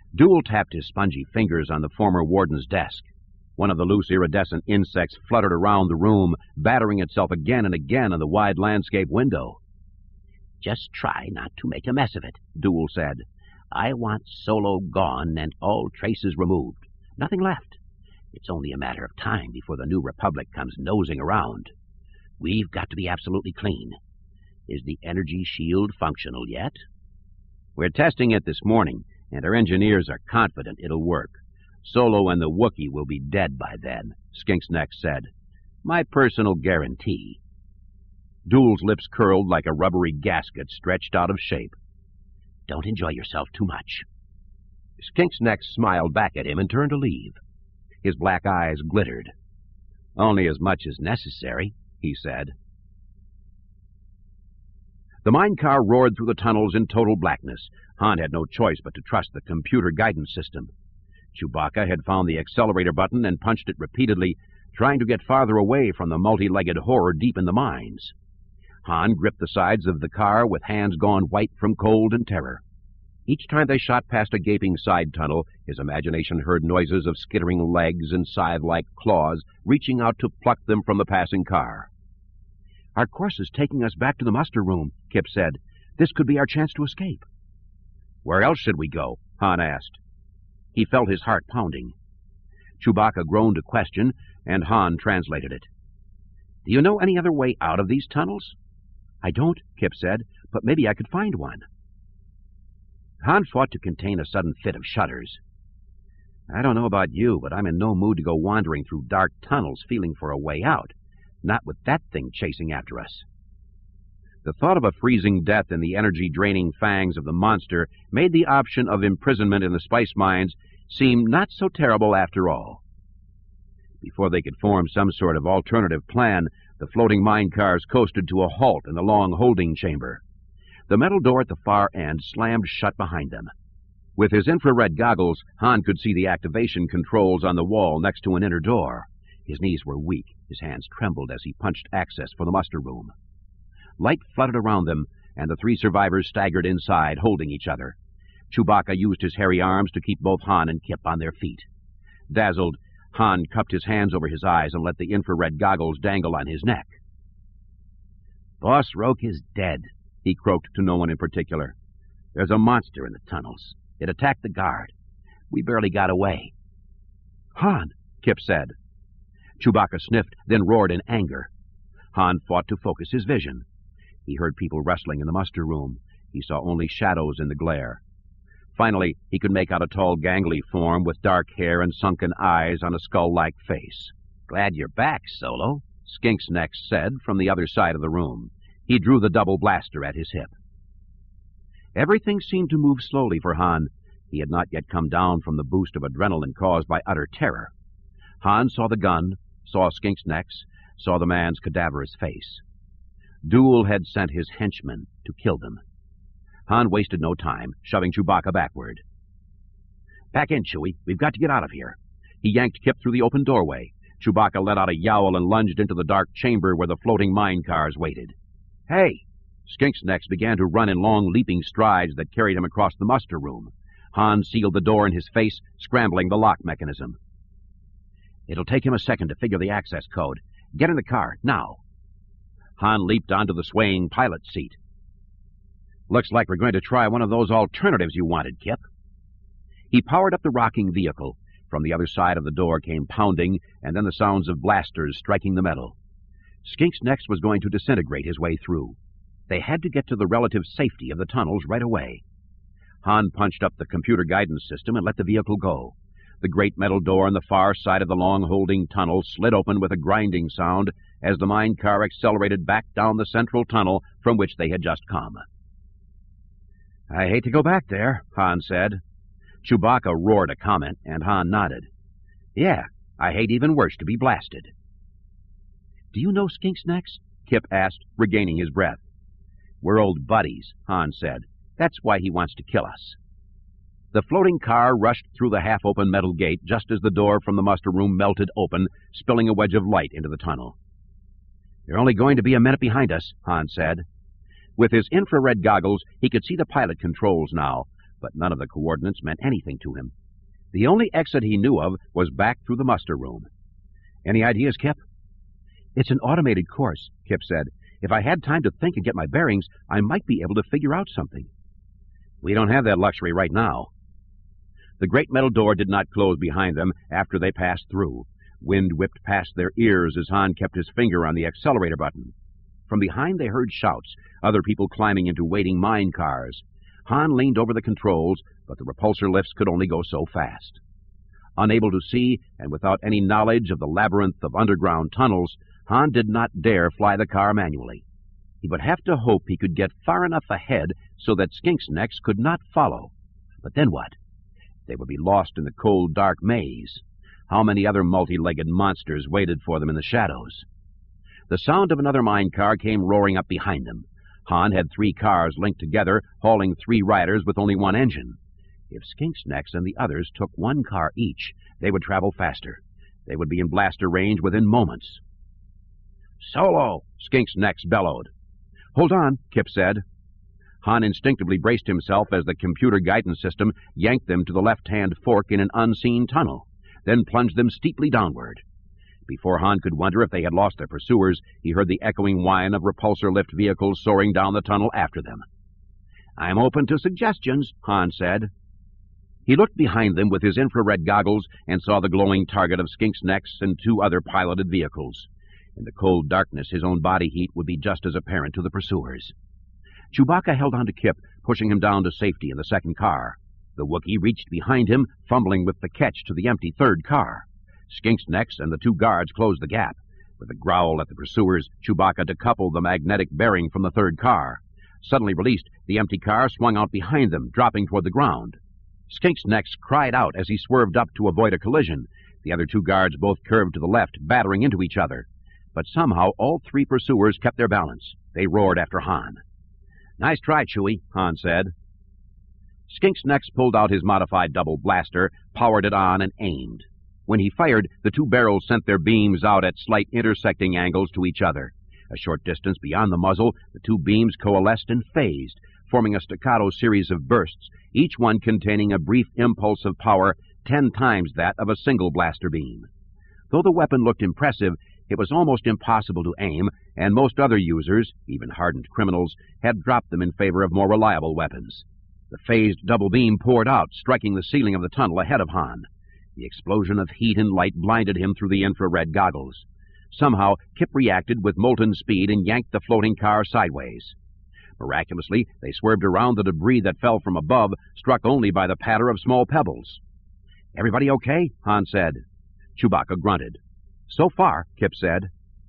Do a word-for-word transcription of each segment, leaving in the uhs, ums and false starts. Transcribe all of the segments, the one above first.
Duel tapped his spongy fingers on the former warden's desk. One of the loose iridescent insects fluttered around the room, battering itself again and again on the wide landscape window. "Just try not to make a mess of it," Duel said. "I want Solo gone and all traces removed. Nothing left. It's only a matter of time before the New Republic comes nosing around. We've got to be absolutely clean. Is the energy shield functional yet?" "We're testing it this morning, and our engineers are confident it'll work. Solo and the Wookiee will be dead by then," Skinksneck said. "My personal guarantee." Duel's lips curled like a rubbery gasket stretched out of shape. "Don't enjoy yourself too much." Skinksneck smiled back at him and turned to leave. His black eyes glittered. "Only as much as necessary," he said. The mine car roared through the tunnels in total blackness. Han had no choice but to trust the computer guidance system. Chewbacca had found the accelerator button and punched it repeatedly, trying to get farther away from the multi-legged horror deep in the mines. Han gripped the sides of the car with hands gone white from cold and terror. Each time they shot past a gaping side tunnel, his imagination heard noises of skittering legs and scythe-like claws reaching out to pluck them from the passing car. "Our course is taking us back to the muster room," Kip said. "This could be our chance to escape." "Where else should we go?" Han asked. He felt his heart pounding. Chewbacca groaned a question, and Han translated it. "Do you know any other way out of these tunnels?" "I don't," Kip said, "but maybe I could find one." Han fought to contain a sudden fit of shudders. "I don't know about you, but I'm in no mood to go wandering through dark tunnels feeling for a way out, not with that thing chasing after us." The thought of a freezing death in the energy-draining fangs of the monster made the option of imprisonment in the spice mines seem not so terrible after all. Before they could form some sort of alternative plan, the floating mine cars coasted to a halt in the long holding chamber. The metal door at the far end slammed shut behind them. With his infrared goggles, Han could see the activation controls on the wall next to an inner door. His knees were weak. His hands trembled as he punched access for the muster room. Light flooded around them, and the three survivors staggered inside, holding each other. Chewbacca used his hairy arms to keep both Han and Kip on their feet. Dazzled, Han cupped his hands over his eyes and let the infrared goggles dangle on his neck. "Boss Roke is dead," he croaked to no one in particular. "There's a monster in the tunnels. It attacked the guard. We barely got away." "Han," Kip said. Chewbacca sniffed, then roared in anger. Han fought to focus his vision. He heard people wrestling in the muster room. He saw only shadows in the glare. Finally, he could make out a tall, gangly form with dark hair and sunken eyes on a skull-like face. "Glad you're back, Solo," Skinksneck said from the other side of the room. He drew the double blaster at his hip. Everything seemed to move slowly for Han. He had not yet come down from the boost of adrenaline caused by utter terror. Han saw the gun, saw Skinksneck's, saw the man's cadaverous face. Duel had sent his henchmen to kill them. Han wasted no time, shoving Chewbacca backward. "Back in, Chewie. We've got to get out of here." He yanked Kip through the open doorway. Chewbacca let out a yowl and lunged into the dark chamber where the floating mine cars waited. "Hey!" Skinksneck began to run in long, leaping strides that carried him across the muster room. Han sealed the door in his face, scrambling the lock mechanism. "It'll take him a second to figure the access code. Get in the car, now." Han leaped onto the swaying pilot seat. "Looks like we're going to try one of those alternatives you wanted, Kip." He powered up the rocking vehicle. From the other side of the door came pounding, and then the sounds of blasters striking the metal. Skinksneck was going to disintegrate his way through. They had to get to the relative safety of the tunnels right away. Han punched up the computer guidance system and let the vehicle go. The great metal door on the far side of the long holding tunnel slid open with a grinding sound as the mine car accelerated back down the central tunnel from which they had just come. "I hate to go back there," Han said. Chewbacca roared a comment, and Han nodded. "Yeah, I hate even worse to be blasted." "Do you know Skinksneck?" Kip asked, regaining his breath. "We're old buddies," Han said. "That's why he wants to kill us." The floating car rushed through the half-open metal gate just as the door from the muster room melted open, spilling a wedge of light into the tunnel. "They're only going to be a minute behind us," Han said. With his infrared goggles, he could see the pilot controls now. but none of the coordinates meant anything to him. The only exit he knew of was back through the muster room. "Any ideas, Kip?" "It's an automated course," Kip said. "If I had time to think and get my bearings, I might be able to figure out something." "We don't have that luxury right now." The great metal door did not close behind them after they passed through. Wind whipped past their ears as Han kept his finger on the accelerator button. From behind they heard shouts, other people climbing into waiting mine cars. Han leaned over the controls, but the repulsor lifts could only go so fast. Unable to see, and without any knowledge of the labyrinth of underground tunnels, Han did not dare fly the car manually. He would have to hope he could get far enough ahead so that Skinks Necks could not follow. But then what? They would be lost in the cold, dark maze. How many other multi-legged monsters waited for them in the shadows? The sound of another mine car came roaring up behind them. Han had three cars linked together, hauling three riders with only one engine. If Skinks Necks and the others took one car each, they would travel faster. They would be in blaster range within moments. "Solo!" Skinks Necks bellowed. "Hold on," Kip said. Han instinctively braced himself as the computer guidance system yanked them to the left-hand fork in an unseen tunnel, then plunged them steeply downward. Before Han could wonder if they had lost their pursuers, he heard the echoing whine of repulsor lift vehicles soaring down the tunnel after them. "I'm open to suggestions," Han said. He looked behind them with his infrared goggles and saw the glowing target of Skinks Necks and two other piloted vehicles. In the cold darkness, his own body heat would be just as apparent to the pursuers. Chewbacca held on to Kip, pushing him down to safety in the second car. The Wookiee reached behind him, fumbling with the catch to the empty third car. Skinks Necks and the two guards closed the gap. With a growl at the pursuers, Chewbacca decoupled the magnetic bearing from the third car. Suddenly released, the empty car swung out behind them, dropping toward the ground. Skinks Necks cried out as he swerved up to avoid a collision. The other two guards both curved to the left, battering into each other. But somehow all three pursuers kept their balance. They roared after Han. "Nice try, Chewie," Han said. Skinks Necks pulled out his modified double blaster, powered it on, and aimed. When he fired, the two barrels sent their beams out at slight intersecting angles to each other. A short distance beyond the muzzle, the two beams coalesced and phased, forming a staccato series of bursts, each one containing a brief impulse of power ten times that of a single blaster beam. Though the weapon looked impressive, it was almost impossible to aim, and most other users, even hardened criminals, had dropped them in favor of more reliable weapons. The phased double beam poured out, striking the ceiling of the tunnel ahead of Han. The explosion of heat and light blinded him through the infrared goggles. Somehow, Kip reacted with molten speed and yanked the floating car sideways. Miraculously, they swerved around the debris that fell from above, struck only by the patter of small pebbles. "Everybody okay?" Han said. Chewbacca grunted. "So far," Kip said.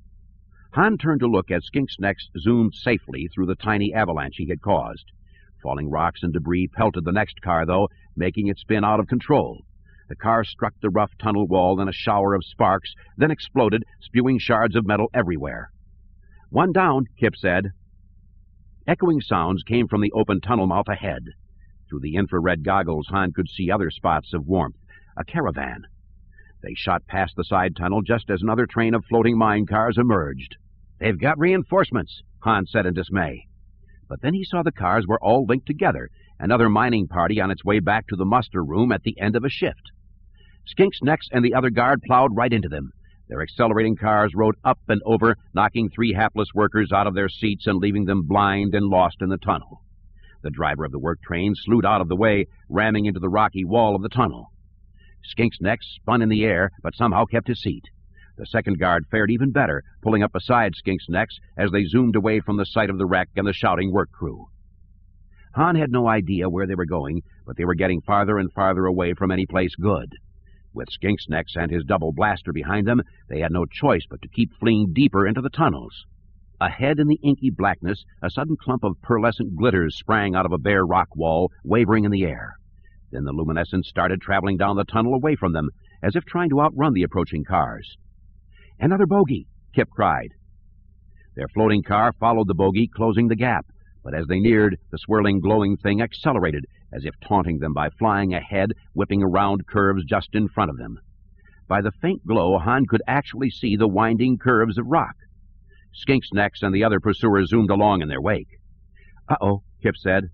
Han turned to look as Skinks Necks zoomed safely through the tiny avalanche he had caused. Falling rocks and debris pelted the next car, though, making it spin out of control. The car struck the rough tunnel wall in a shower of sparks, then exploded, spewing shards of metal everywhere. "One down," Kip said. Echoing sounds came from the open tunnel mouth ahead. Through the infrared goggles, Han could see other spots of warmth. A caravan. They shot past the side tunnel just as another train of floating mine cars emerged. "They've got reinforcements," Han said in dismay. But then he saw the cars were all linked together, another mining party on its way back to the muster room at the end of a shift. Skinks Necks and the other guard plowed right into them. Their accelerating cars rode up and over, knocking three hapless workers out of their seats and leaving them blind and lost in the tunnel. The driver of the work train slewed out of the way, ramming into the rocky wall of the tunnel. Skinks Necks spun in the air, but somehow kept his seat. The second guard fared even better, pulling up beside Skinks Necks as they zoomed away from the sight of the wreck and the shouting work crew. Han had no idea where they were going, but they were getting farther and farther away from any place good. With Skinks Necks and his double blaster behind them, they had no choice but to keep fleeing deeper into the tunnels. Ahead in the inky blackness, a sudden clump of pearlescent glitters sprang out of a bare rock wall, wavering in the air. Then the luminescence started traveling down the tunnel away from them, as if trying to outrun the approaching cars. "Another bogey!" Kip cried. Their floating car followed the bogey, closing the gap, but as they neared, the swirling, glowing thing accelerated, as if taunting them by flying ahead, whipping around curves just in front of them. By the faint glow, Han could actually see the winding curves of rock. Skinks Necks and the other pursuers zoomed along in their wake. "Uh-oh," Kip said.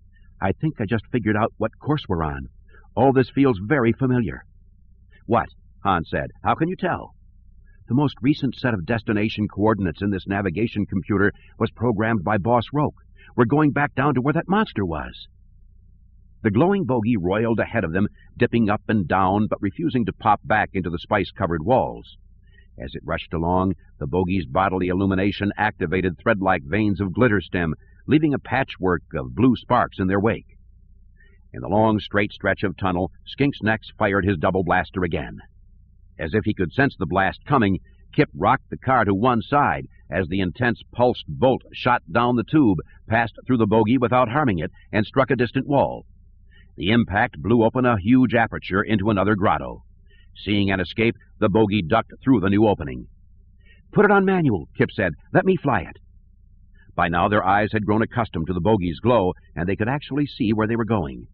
I think I just figured out what course we're on. All this feels very familiar. What? Han said. How can you tell? The most recent set of destination coordinates in this navigation computer was programmed by Boss Roke. We're going back down to where that monster was. The glowing bogey roiled ahead of them, dipping up and down, but refusing to pop back into the spice-covered walls. As it rushed along, the bogey's bodily illumination activated thread-like veins of glitter stem, leaving a patchwork of blue sparks in their wake. In the long, straight stretch of tunnel, Skinks Nex fired his double blaster again. As if he could sense the blast coming, Kip rocked the car to one side as the intense pulsed bolt shot down the tube, passed through the bogey without harming it, and struck a distant wall. The impact blew open a huge aperture into another grotto. Seeing an escape, the bogey ducked through the new opening. "Put it on manual," Kip said. "Let me fly it." By now their eyes had grown accustomed to the bogey's glow, and they could actually see where they were going.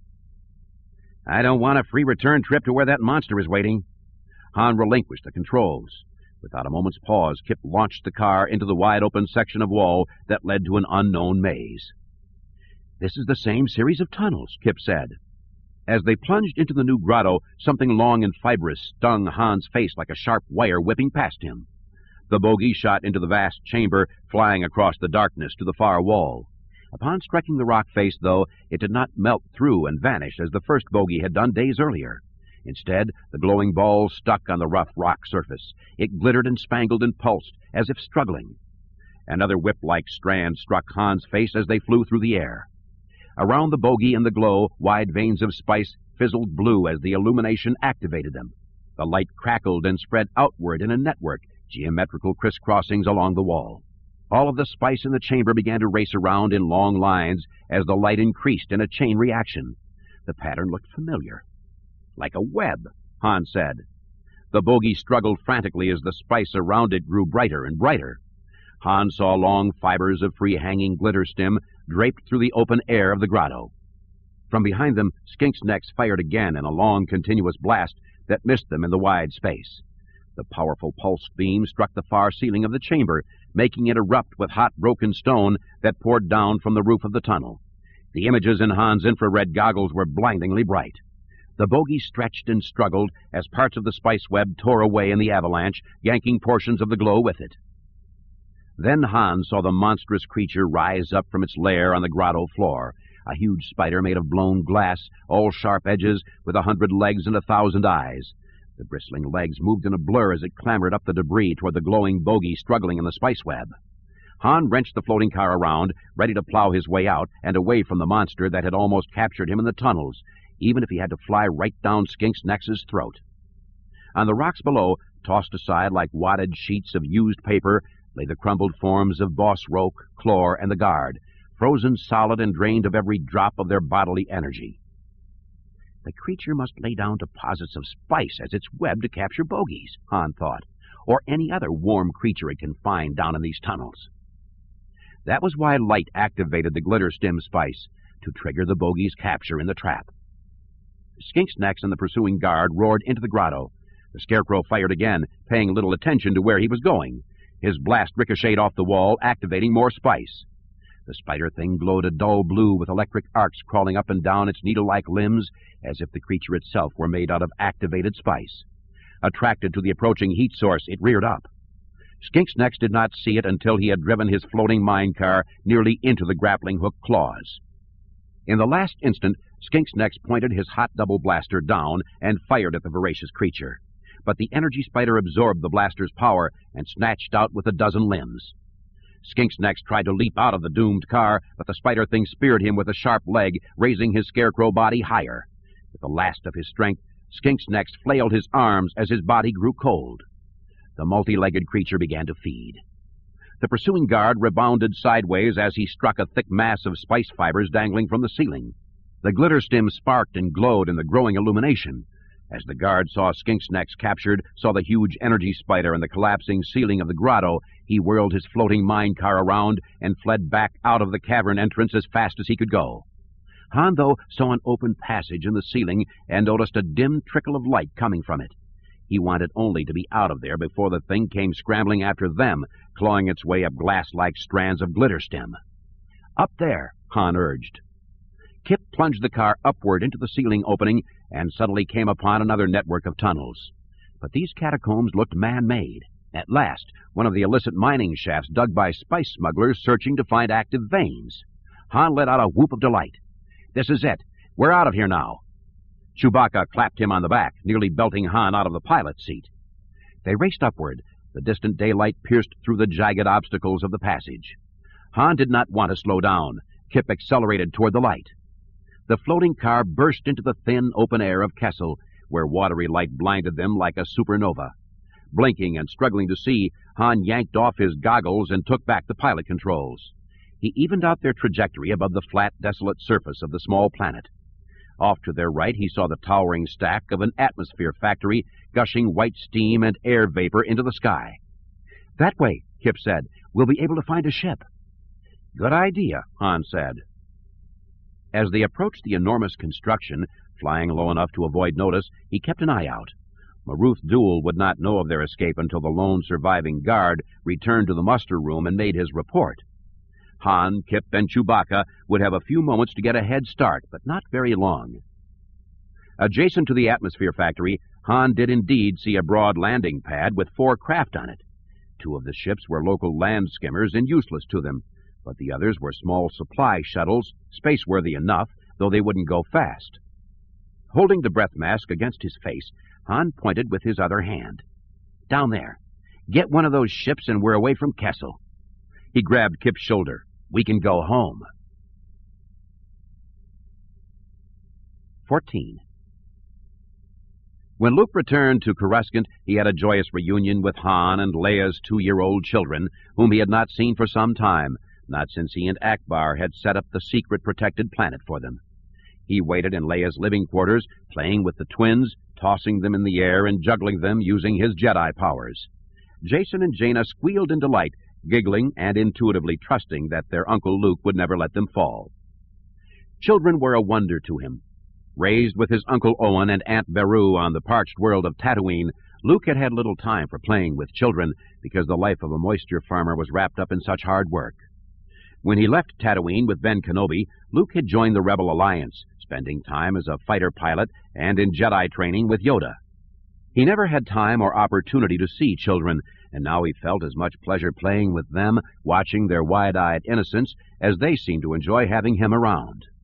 "I don't want a free return trip to where that monster is waiting." Han relinquished the controls. Without a moment's pause, Kip launched the car into the wide-open section of wall that led to an unknown maze. "This is the same series of tunnels," Kip said. As they plunged into the new grotto, something long and fibrous stung Han's face like a sharp wire whipping past him. The bogey shot into the vast chamber, flying across the darkness to the far wall. Upon striking the rock face, though, it did not melt through and vanish as the first bogey had done days earlier. Instead, the glowing ball stuck on the rough rock surface. It glittered and spangled and pulsed, as if struggling. Another whip-like strand struck Han's face as they flew through the air. Around the bogey and the glow, wide veins of spice fizzled blue as the illumination activated them. The light crackled and spread outward in a network, geometrical crisscrossings along the wall. All of the spice in the chamber began to race around in long lines as the light increased in a chain reaction. The pattern looked familiar. "Like a web," Han said. The bogey struggled frantically as the spice around it grew brighter and brighter. Han saw long fibers of free-hanging glitter stem draped through the open air of the grotto. From behind them, Skinks Nex fired again in a long, continuous blast that missed them in the wide space. The powerful pulse beam struck the far ceiling of the chamber, making it erupt with hot, broken stone that poured down from the roof of the tunnel. The images in Han's infrared goggles were blindingly bright. The bogey stretched and struggled as parts of the spice web tore away in the avalanche, yanking portions of the glow with it. Then Han saw the monstrous creature rise up from its lair on the grotto floor, a huge spider made of blown glass, all sharp edges, with a hundred legs and a thousand eyes. The bristling legs moved in a blur as it clambered up the debris toward the glowing bogey struggling in the spice web. Han wrenched the floating car around, ready to plow his way out and away from the monster that had almost captured him in the tunnels, even if he had to fly right down Skinks Nex's throat. On the rocks below, tossed aside like wadded sheets of used paper, lay the crumbled forms of Boss Roke, Clor, and the guard, frozen solid and drained of every drop of their bodily energy. The creature must lay down deposits of spice as its web to capture bogies, Han thought, or any other warm creature it can find down in these tunnels. That was why light activated the glitter stem spice, to trigger the bogey's capture in the trap. Skinks Nex and the pursuing guard roared into the grotto. The Scarecrow fired again, paying little attention to where he was going. His blast ricocheted off the wall, activating more spice. The spider thing glowed a dull blue with electric arcs crawling up and down its needle-like limbs, as if the creature itself were made out of activated spice. Attracted to the approaching heat source, it reared up. Skinks Nex did not see it until he had driven his floating mine car nearly into the grappling hook claws. In the last instant, Skinks Nex pointed his hot double blaster down and fired at the voracious creature. But the energy spider absorbed the blaster's power and snatched out with a dozen limbs. Skinks Nex tried to leap out of the doomed car, but the spider thing speared him with a sharp leg, raising his scarecrow body higher. With the last of his strength, Skinks Nex flailed his arms as his body grew cold. The multi-legged creature began to feed. The pursuing guard rebounded sideways as he struck a thick mass of spice fibers dangling from the ceiling. The glitter stem sparked and glowed in the growing illumination. As the guard saw Skinks Nex captured, saw the huge energy spider and the collapsing ceiling of the grotto, he whirled his floating mine car around and fled back out of the cavern entrance as fast as he could go. Han, though, saw an open passage in the ceiling and noticed a dim trickle of light coming from it. He wanted only to be out of there before the thing came scrambling after them, clawing its way up glass-like strands of glitter stem. "Up there," Han urged. Kip plunged the car upward into the ceiling opening and suddenly came upon another network of tunnels. But these catacombs looked man-made. At last, one of the illicit mining shafts dug by spice smugglers searching to find active veins. Han let out a whoop of delight. "This is it. We're out of here now." Chewbacca clapped him on the back, nearly belting Han out of the pilot's seat. They raced upward. The distant daylight pierced through the jagged obstacles of the passage. Han did not want to slow down. Kip accelerated toward the light. The floating car burst into the thin, open air of Kessel, where watery light blinded them like a supernova. Blinking and struggling to see, Han yanked off his goggles and took back the pilot controls. He evened out their trajectory above the flat, desolate surface of the small planet. Off to their right, he saw the towering stack of an atmosphere factory, gushing white steam and air vapor into the sky. "That way," Kip said. "We'll be able to find a ship." "Good idea," Han said. As they approached the enormous construction, flying low enough to avoid notice, he kept an eye out. Maruth Duel would not know of their escape until the lone surviving guard returned to the muster room and made his report. Han, Kip, and Chewbacca would have a few moments to get a head start, but not very long. Adjacent to the atmosphere factory, Han did indeed see a broad landing pad with four craft on it. Two of the ships were local land skimmers and useless to them, but the others were small supply shuttles, space-worthy enough, though they wouldn't go fast. Holding the breath mask against his face, Han pointed with his other hand. "Down there. Get one of those ships and we're away from Kessel." He grabbed Kip's shoulder. "We can go home." Fourteen. When Luke returned to Coruscant, he had a joyous reunion with Han and Leia's two-year-old children, whom he had not seen for some time, not since he and Akbar had set up the secret protected planet for them. He waited in Leia's living quarters, playing with the twins, tossing them in the air and juggling them using his Jedi powers. Jason and Jaina squealed in delight, giggling and intuitively trusting that their Uncle Luke would never let them fall. Children were a wonder to him. Raised with his Uncle Owen and Aunt Beru on the parched world of Tatooine, Luke had had little time for playing with children because the life of a moisture farmer was wrapped up in such hard work. When he left Tatooine with Ben Kenobi, Luke had joined the Rebel Alliance, spending time as a fighter pilot and in Jedi training with Yoda. He never had time or opportunity to see children, and now he felt as much pleasure playing with them, watching their wide-eyed innocence, as they seemed to enjoy having him around.